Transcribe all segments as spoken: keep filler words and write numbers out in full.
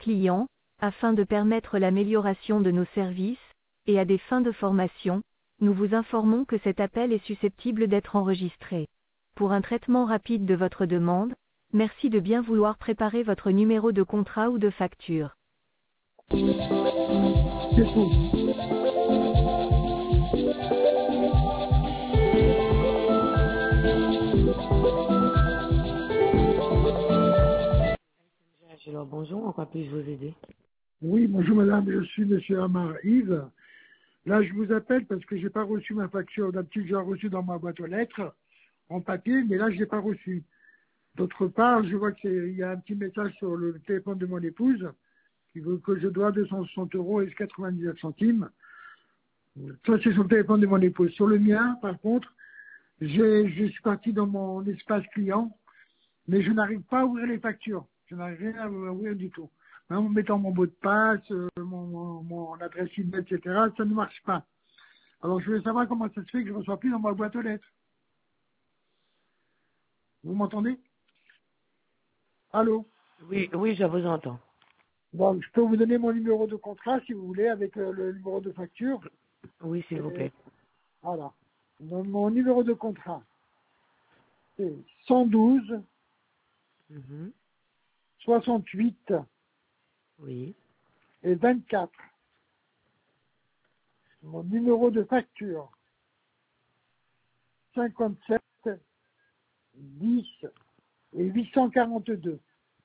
clients, afin de permettre l'amélioration de nos services, et à des fins de formation, nous vous informons que cet appel est susceptible d'être enregistré. Pour un traitement rapide de votre demande, merci de bien vouloir préparer votre numéro de contrat ou de facture. C'est tout. Alors, bonjour, en quoi puis-je vous aider? Oui, bonjour madame, je suis monsieur Amar Yves. Là, je vous appelle parce que j'ai pas reçu ma facture. D'habitude, j'ai reçu dans ma boîte aux lettres, en papier, mais là, je l'ai pas reçu. D'autre part, je vois qu'il y a un petit message sur le téléphone de mon épouse qui veut que je dois deux cent soixante euros et quatre-vingt-dix-neuf centimes. Ça, c'est sur le téléphone de mon épouse. Sur le mien, par contre, j'ai, je suis parti dans mon espace client, mais je n'arrive pas à ouvrir les factures. Je n'arrive rien à ouvrir du tout. Même en mettant mon mot de passe, euh, mon, mon, mon adresse email, et cetera, ça ne marche pas. Alors, je voulais savoir comment ça se fait que je ne reçois plus dans ma boîte aux lettres. Vous m'entendez? Allô? Oui, oui, je vous entends. Bon, je peux vous donner mon numéro de contrat, si vous voulez, avec euh, le numéro de facture. Oui, s'il vous Et, plaît. voilà. Donc, mon numéro de contrat, c'est cent douze Mhm. soixante-huit Oui. et vingt-quatre. Mon numéro de facture, cinquante-sept dix et huit cent quarante-deux.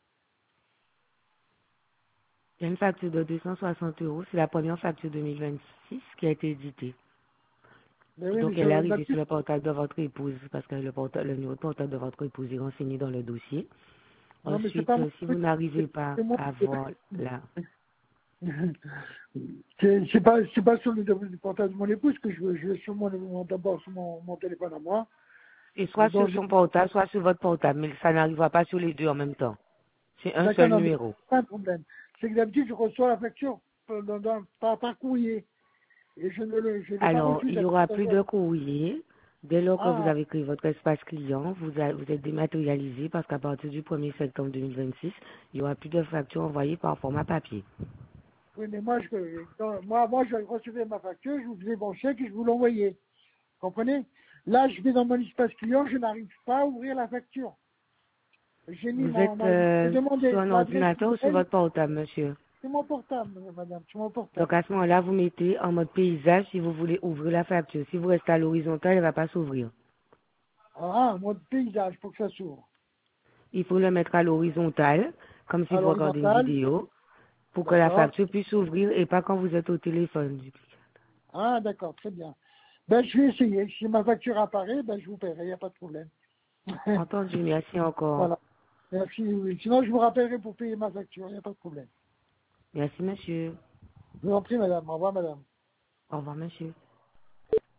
Il y a une facture de deux cent soixante euros. C'est la première facture deux mille vingt-six qui a été éditée. Mais oui, Donc, mais elle est ça, arrivée sur d'habitude, le portable de votre épouse parce que le, portable, le numéro de portable de votre épouse est renseigné dans le dossier. non, mais c'est pas Ensuite, mon euh, si vous truc. n'arrivez pas C'est moi. à voir la... C'est c'est pas, c'est pas sur le du portable de mon épouse que je veux. Je veux sur mon, mon- d'abord sur mon, mon téléphone à moi. Et soit Donc, sur je- son portable, soit sur votre portable, mais ça n'arrivera pas sur les deux en même temps. C'est un d'accord, seul non, mais numéro. pas de problème. C'est que d'habitude, je reçois la facture euh, dans, dans- par, par courrier. Et je ne le, je l'ai pas Alors, reçu. il y D'accord. aura plus de courrier. Dès lors que vous Ah, avez créé votre espace client, vous, a- vous êtes dématérialisé parce qu'à partir du premier septembre deux mille vingt-six, il n'y aura plus de factures envoyées par format papier. oui, mais moi, je, quand- moi, moi, je recevais ma facture, je vous faisais mon chèque et je vous l'envoyais. Comprenez? Là, je vais dans mon espace client, je n'arrive pas à ouvrir la facture. J'ai mis Vous mon, êtes ma- j'ai euh, sur demandé un l'adresse ordinateur ou sur email. votre portable, monsieur? C'est mon portable, madame, c'est mon Donc portable. à ce moment-là, vous mettez en mode paysage si vous voulez ouvrir la facture. Si vous restez à l'horizontale, elle ne va pas s'ouvrir. Ah, mode paysage pour que ça s'ouvre. Il faut le mettre à l'horizontale, comme si À vous regardez une l'horizontale, vidéo, pour que la d'accord. facture puisse s'ouvrir et pas quand vous êtes au téléphone. Ah, d'accord, très bien. Ben, je vais essayer. Si ma facture apparaît, ben, je vous paierai, il n'y a pas de problème. Entendu, merci encore. Voilà. Merci, oui. Sinon, je vous rappellerai pour payer ma facture, il n'y a pas de problème. Merci, monsieur. Je vous en prie, madame. Au revoir, madame. Au revoir, monsieur.